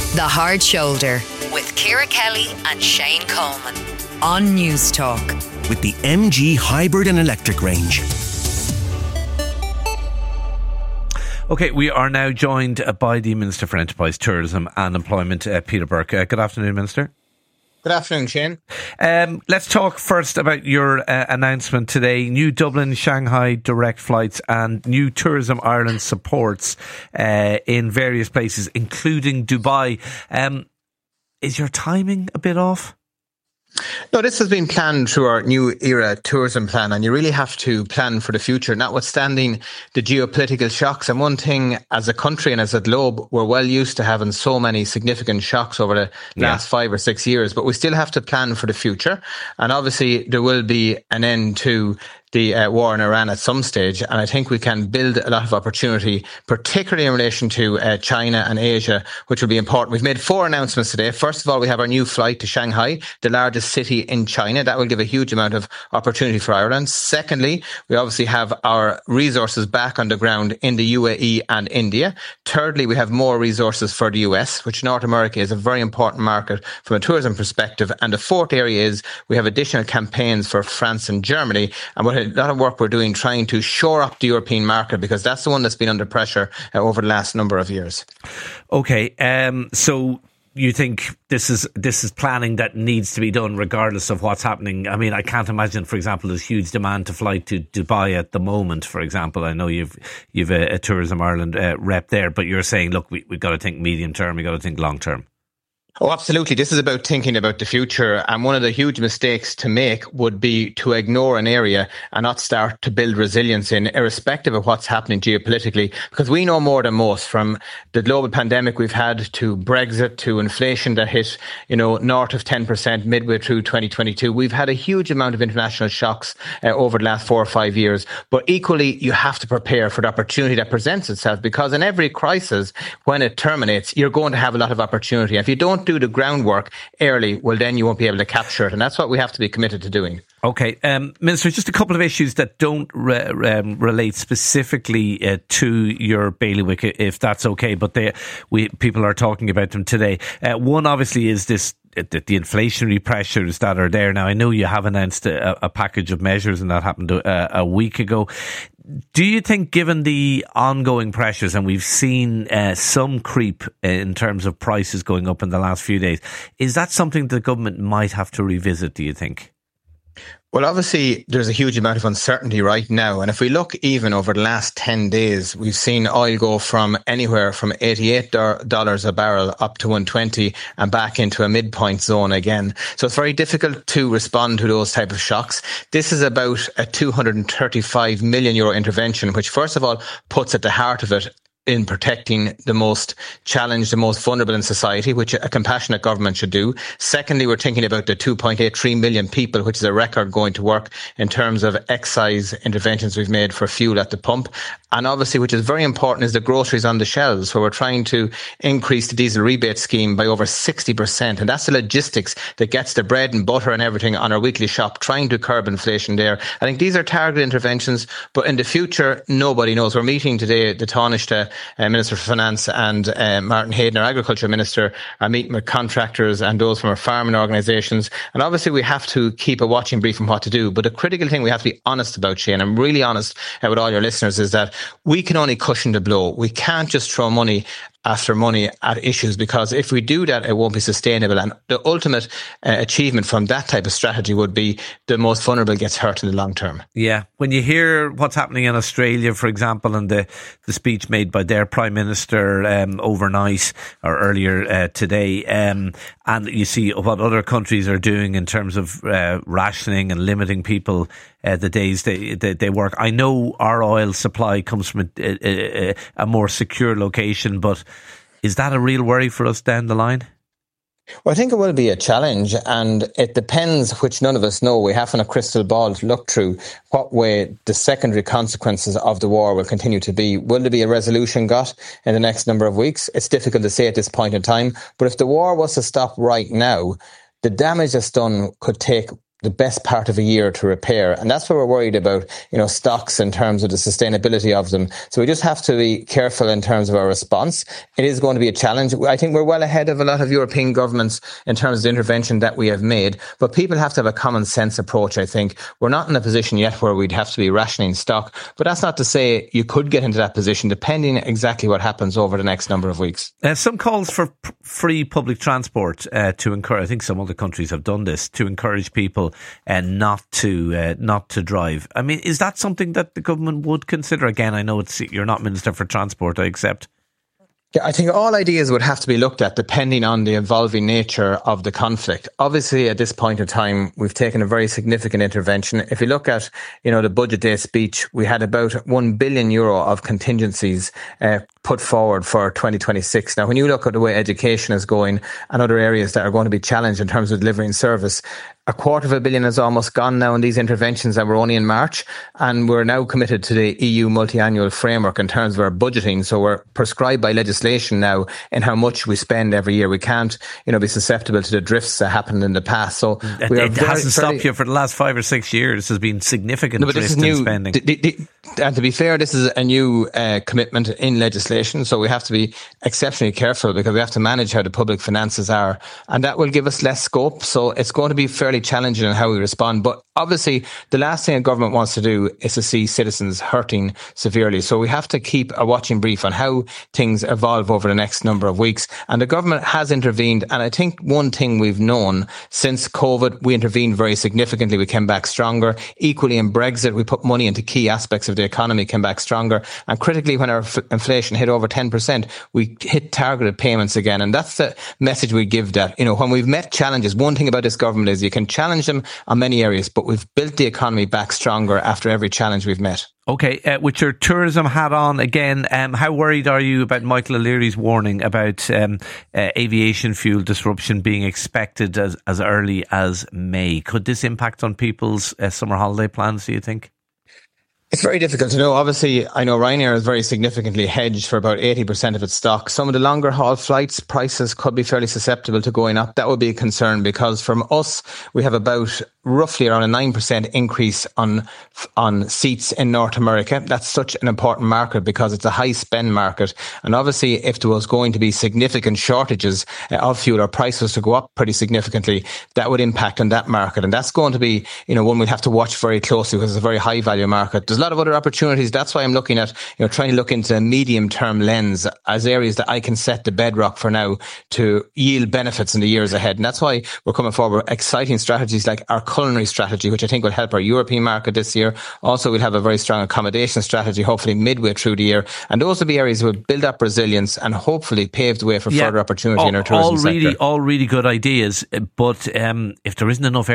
The Hard Shoulder with Ciara Kelly and Shane Coleman on News Talk. With the MG hybrid and electric range. OK, we are now joined by the Minister for Enterprise, Tourism and Employment, Peter Burke. Good afternoon, Minister. Good afternoon, Shane. Let's talk first about your announcement today. New Dublin, Shanghai direct flights and new Tourism Ireland supports in various places, including Dubai. Is your timing a bit off? No, this has been planned through our new era tourism plan, and you really have to plan for the future, notwithstanding the geopolitical shocks. And one thing, as a country and as a globe, we're well used to having so many significant shocks over the last 5 or 6 years, but we still have to plan for the future. And obviously there will be an end to the war in Iran at some stage, and I think we can build a lot of opportunity, particularly in relation to China and Asia, which will be important. We've made 4 announcements today. First of all, we have our new flight to Shanghai, the largest city in China. That will give a huge amount of opportunity for Ireland. Secondly, we obviously have our resources back on the ground in the UAE and India. Thirdly, we have more resources for the US, which North America is a very important market from a tourism perspective. And the fourth area is we have additional campaigns for France and Germany, and what a lot of work we're doing trying to shore up the European market, because that's the one that's been under pressure over the last number of years. Okay, so you think this is planning that needs to be done regardless of what's happening? I mean, I can't imagine, for example, there's huge demand to fly to Dubai at the moment, for example. I know you've a Tourism Ireland rep there, but you're saying, look, we've got to think medium term, we've got to think long term. Oh, absolutely. This is about thinking about the future. And one of the huge mistakes to make would be to ignore an area and not start to build resilience in, irrespective of what's happening geopolitically. Because we know more than most, from the global pandemic we've had to Brexit to inflation that hit, north of 10% midway through 2022. We've had a huge amount of international shocks over the last 4 or 5 years. But equally, you have to prepare for the opportunity that presents itself, because in every crisis, when it terminates, you're going to have a lot of opportunity. If you don't do the groundwork early, well, then you won't be able to capture it. And that's what we have to be committed to doing. Okay. Minister, just a couple of issues that don't relate specifically to your bailiwick, if that's okay, but people are talking about them today. One, obviously, is the inflationary pressures that are there. Now, I know you have announced a package of measures, and that happened a week ago. Do you think, given the ongoing pressures, and we've seen some creep in terms of prices going up in the last few days, is that something the government might have to revisit, do you think? Well, obviously, there's a huge amount of uncertainty right now. And if we look even over the last 10 days, we've seen oil go from anywhere from $88 a barrel up to $120 and back into a midpoint zone again. So it's very difficult to respond to those type of shocks. This is about a €235 million intervention, which first of all puts at the heart of it in protecting the most challenged, the most vulnerable in society, which a compassionate government should do. Secondly, we're thinking about the 2.83 million people, which is a record going to work in terms of excise interventions we've made for fuel at the pump. And obviously, which is very important, is the groceries on the shelves, where we're trying to increase the diesel rebate scheme by over 60%. And that's the logistics that gets the bread and butter and everything on our weekly shop, trying to curb inflation there. I think these are targeted interventions, but in the future, nobody knows. We're meeting today the Taoiseach, Minister for Finance, and Martin Hayden, our Agriculture Minister, are meeting with contractors and those from our farming organisations. And obviously we have to keep a watching brief on what to do. But the critical thing we have to be honest about, Shane, I'm really honest with all your listeners, is that we can only cushion the blow. We can't just throw money after money at issues, because if we do that, it won't be sustainable. And the ultimate achievement from that type of strategy would be the most vulnerable gets hurt in the long term. Yeah. When you hear what's happening in Australia, for example, and the speech made by their Prime Minister overnight or earlier today, and you see what other countries are doing in terms of rationing and limiting people the days they work. I know our oil supply comes from a more secure location, but is that a real worry for us down the line? Well, I think it will be a challenge, and it depends, which none of us know. We haven't a crystal ball to look through what way the secondary consequences of the war will continue to be. Will there be a resolution got in the next number of weeks? It's difficult to say at this point in time, but if the war was to stop right now, the damage that's done could take the best part of a year to repair. And that's what we're worried about, stocks in terms of the sustainability of them. So we just have to be careful in terms of our response. It is going to be a challenge. I think we're well ahead of a lot of European governments in terms of the intervention that we have made, but people have to have a common sense approach, I think. We're not in a position yet where we'd have to be rationing stock, but that's not to say you could get into that position depending exactly what happens over the next number of weeks. Some calls for free public transport to encourage, I think some other countries have done this, to encourage people not to drive. I mean, is that something that the government would consider? Again, I know you're not Minister for Transport, I accept. Yeah, I think all ideas would have to be looked at depending on the evolving nature of the conflict. Obviously, at this point in time, we've taken a very significant intervention. If you look at, the Budget Day speech, we had about €1 billion of contingencies put forward for 2026. Now, when you look at the way education is going and other areas that are going to be challenged in terms of delivering service, $250 million is almost gone now in these interventions, and we're only in March. And we're now committed to the EU multi-annual framework in terms of our budgeting. So we're prescribed by legislation now in how much we spend every year. We can't, be susceptible to the drifts that happened in the past. So it hasn't stopped you for the last 5 or 6 years. There's been significant drift in spending. And to be fair, this is a new commitment in legislation. So we have to be exceptionally careful because we have to manage how the public finances are. And that will give us less scope. So it's going to be fairly challenging in how we respond. But obviously, the last thing a government wants to do is to see citizens hurting severely. So we have to keep a watching brief on how things evolve over the next number of weeks. And the government has intervened. And I think one thing we've known since COVID, we intervened very significantly. We came back stronger. Equally in Brexit, we put money into key aspects of the economy, came back stronger. And critically, when our inflation hit over 10%, we hit targeted payments again. And that's the message we give that, when we've met challenges, one thing about this government is you can challenge them on many areas, but we've built the economy back stronger after every challenge we've met. Okay, with your tourism hat on again, how worried are you about Michael O'Leary's warning about aviation fuel disruption being expected as early as May? Could this impact on people's summer holiday plans, do you think? It's very difficult to know. Obviously, I know Ryanair is very significantly hedged for about 80% of its stock. Some of the longer haul flights prices could be fairly susceptible to going up. That would be a concern because from us, we have about roughly around a 9% increase on seats in North America. That's such an important market because it's a high spend market. And obviously, if there was going to be significant shortages of fuel or prices to go up pretty significantly, that would impact on that market. And that's going to be, one we'll have to watch very closely because it's a very high value market. There's a lot of other opportunities. That's why I'm looking at, trying to look into a medium-term lens as areas that I can set the bedrock for now to yield benefits in the years ahead. And that's why we're coming forward with exciting strategies like our culinary strategy, which I think will help our European market this year. Also, we'll have a very strong accommodation strategy, hopefully midway through the year. And those will be areas that will build up resilience and hopefully pave the way for further opportunity in our tourism sector. All really good ideas. But if there isn't enough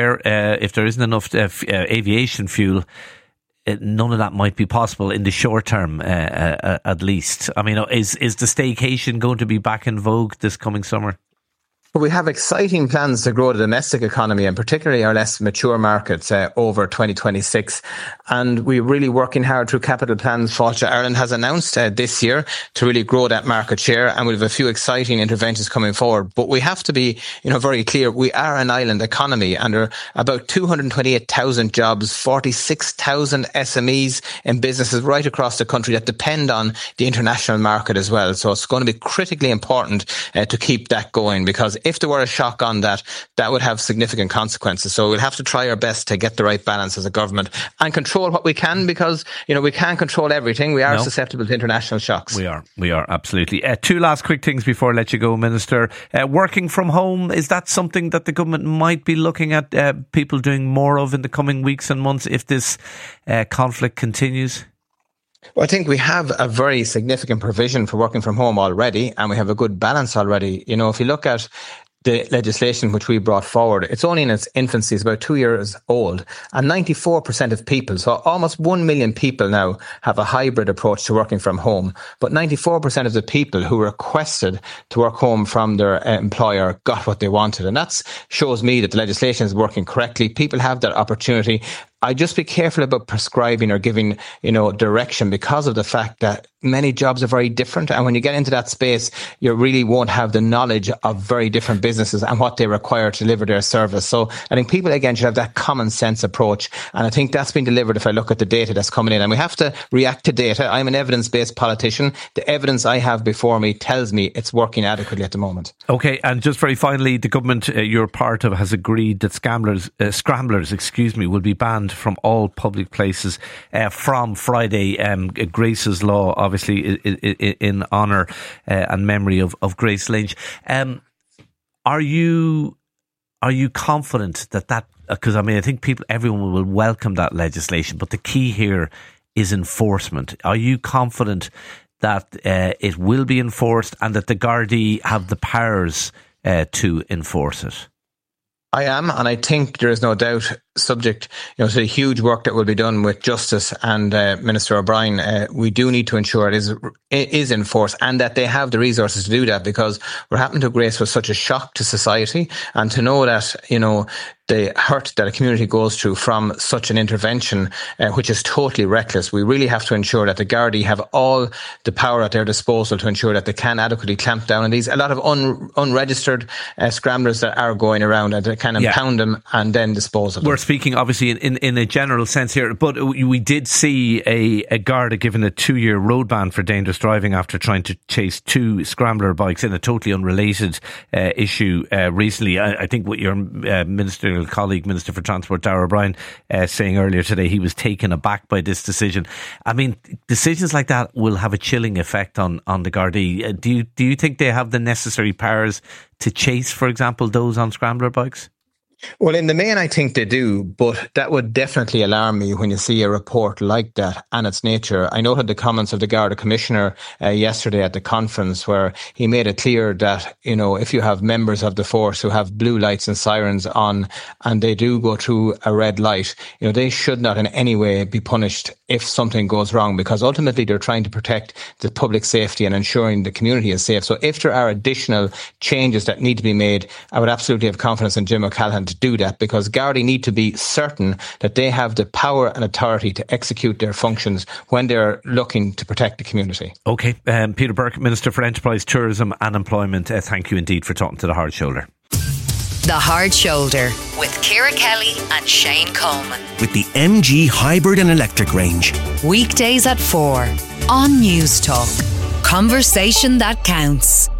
aviation fuel, none of that might be possible in the short term, at least. I mean, is the staycation going to be back in vogue this coming summer? We have exciting plans to grow the domestic economy and particularly our less mature markets over 2026. And we're really working hard through capital plans Fáilte Ireland has announced this year to really grow that market share. And we have a few exciting interventions coming forward. But we have to be, very clear. We are an island economy and there are about 228,000 jobs, 46,000 SMEs and businesses right across the country that depend on the international market as well. So it's going to be critically important to keep that going because if there were a shock on that, that would have significant consequences. So we'll have to try our best to get the right balance as a government and control what we can because, we can't control everything. We are susceptible to international shocks. We are, absolutely. Two last quick things before I let you go, Minister. Working from home, is that something that the government might be looking at people doing more of in the coming weeks and months if this conflict continues? Well, I think we have a very significant provision for working from home already, and we have a good balance already. If you look at the legislation which we brought forward, it's only in its infancy, it's about 2 years old, and 94% of people, so almost 1 million people now have a hybrid approach to working from home, but 94% of the people who requested to work home from their employer got what they wanted, and that shows me that the legislation is working correctly. People have that opportunity. I just be careful about prescribing or giving, direction, because of the fact that many jobs are very different. And when you get into that space, you really won't have the knowledge of very different businesses and what they require to deliver their service. So I think people, again, should have that common sense approach. And I think that's been delivered if I look at the data that's coming in. And we have to react to data. I'm an evidence-based politician. The evidence I have before me tells me it's working adequately at the moment. Okay, and just very finally, the government you're part of has agreed that scramblers, will be banned from all public places from Friday. Grace's Law, obviously, in honour and memory of Grace Lynch. Are you confident that because I think everyone will welcome that legislation, but the key here is enforcement. Are you confident that it will be enforced and that the Gardaí have the powers to enforce it? I am, and I think there is no doubt, subject to the huge work that will be done with Justice and Minister O'Brien, we do need to ensure it is enforced and that they have the resources to do that, because what happened to Grace was such a shock to society, and to know that, the hurt that a community goes through from such an intervention, which is totally reckless. We really have to ensure that the Gardaí have all the power at their disposal to ensure that they can adequately clamp down on these. A lot of unregistered scramblers that are going around, and they can impound them and then dispose of them. We're speaking obviously in a general sense here, but we did see a Garda given a 2-year road ban for dangerous driving after trying to chase 2 scrambler bikes in a totally unrelated issue recently. I think what your ministerial colleague, Minister for Transport Darragh O'Brien, saying earlier today, he was taken aback by this decision. Decisions like that will have a chilling effect on the Gardaí. Do you think they have the necessary powers to chase, for example, those on scrambler bikes? Well, in the main, I think they do, but that would definitely alarm me when you see a report like that and its nature. I noted the comments of the Garda Commissioner yesterday at the conference, where he made it clear that, if you have members of the force who have blue lights and sirens on and they do go through a red light, they should not in any way be punished if something goes wrong, because ultimately they're trying to protect the public safety and ensuring the community is safe. So if there are additional changes that need to be made, I would absolutely have confidence in Jim O'Callaghan to do that, because Gardaí need to be certain that they have the power and authority to execute their functions when they're looking to protect the community. Okay, Peter Burke, Minister for Enterprise, Tourism and Employment, thank you indeed for talking to The Hard Shoulder. The Hard Shoulder with Ciara Kelly and Shane Coleman. With the MG Hybrid and Electric range. Weekdays at 4 on News Talk. Conversation that counts.